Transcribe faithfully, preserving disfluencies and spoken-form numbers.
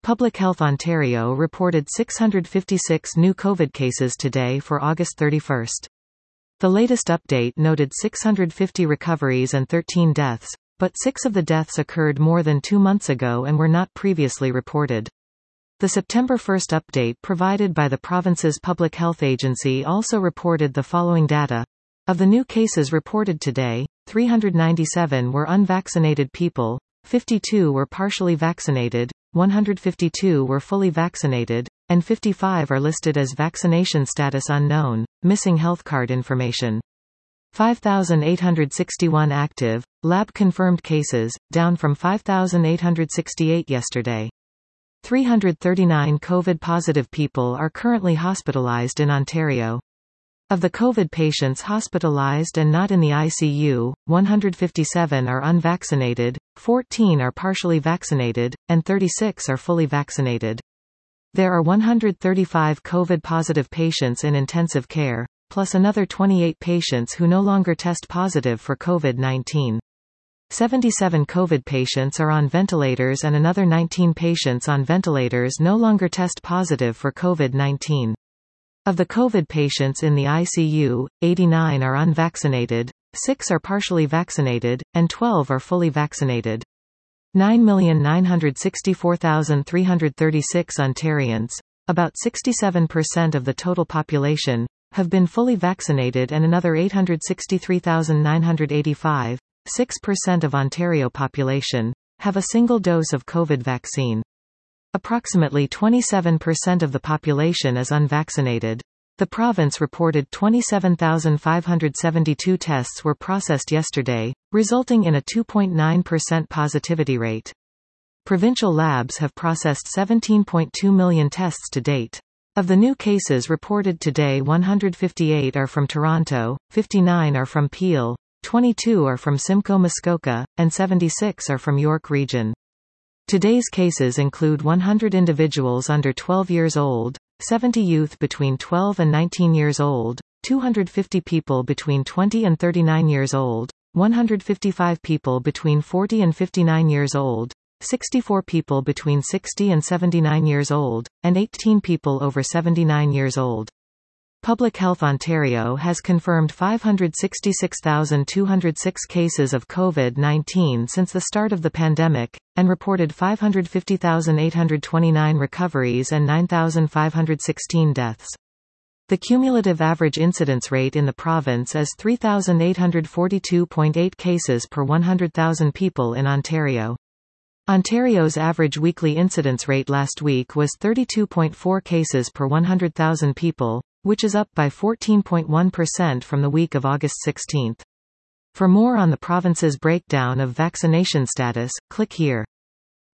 Public Health Ontario reported six hundred fifty-six new COVID cases today for August thirty-first. The latest update noted six hundred fifty recoveries and thirteen deaths, but six of the deaths occurred more than two months ago and were not previously reported. The September first update provided by the province's public health agency also reported the following data. Of the new cases reported today, three hundred ninety-seven were unvaccinated people, fifty-two were partially vaccinated, one hundred fifty-two were fully vaccinated, and fifty-five are listed as vaccination status unknown, missing health card information. five thousand eight hundred sixty-one active, lab-confirmed cases, down from five thousand eight hundred sixty-eight yesterday. three hundred thirty-nine COVID-positive people are currently hospitalized in Ontario. Of the COVID patients hospitalized and not in the I C U, one hundred fifty-seven are unvaccinated, fourteen are partially vaccinated, and thirty-six are fully vaccinated. There are one hundred thirty-five COVID-positive patients in intensive care, plus another twenty-eight patients who no longer test positive for COVID nineteen. seventy-seven COVID patients are on ventilators and another nineteen patients on ventilators no longer test positive for COVID nineteen. Of the COVID patients in the I C U, eighty-nine are unvaccinated, six are partially vaccinated, and twelve are fully vaccinated. nine million nine hundred sixty-four thousand three hundred thirty-six Ontarians, about sixty-seven percent of the total population, have been fully vaccinated, and another eight hundred sixty-three thousand nine hundred eighty-five, six percent of Ontario population, have a single dose of COVID vaccine. Approximately twenty-seven percent of the population is unvaccinated. The province reported twenty-seven thousand five hundred seventy-two tests were processed yesterday, resulting in a two point nine percent positivity rate. Provincial labs have processed seventeen point two million tests to date. Of the new cases reported today, one hundred fifty-eight are from Toronto, fifty-nine are from Peel, twenty-two are from Simcoe Muskoka, and seventy-six are from York Region. Today's cases include one hundred individuals under twelve years old, seventy youth between twelve and nineteen years old, two hundred fifty people between twenty and thirty-nine years old, one hundred fifty-five people between forty and fifty-nine years old, sixty-four people between sixty and seventy-nine years old, and eighteen people over seventy-nine years old. Public Health Ontario has confirmed five hundred sixty-six thousand two hundred six cases of COVID nineteen since the start of the pandemic, and reported five hundred fifty thousand eight hundred twenty-nine recoveries and nine thousand five hundred sixteen deaths. The cumulative average incidence rate in the province is three thousand eight hundred forty-two point eight cases per one hundred thousand people in Ontario. Ontario's average weekly incidence rate last week was thirty-two point four cases per one hundred thousand people, which is up by fourteen point one percent from the week of August sixteenth. For more on the province's breakdown of vaccination status, click here.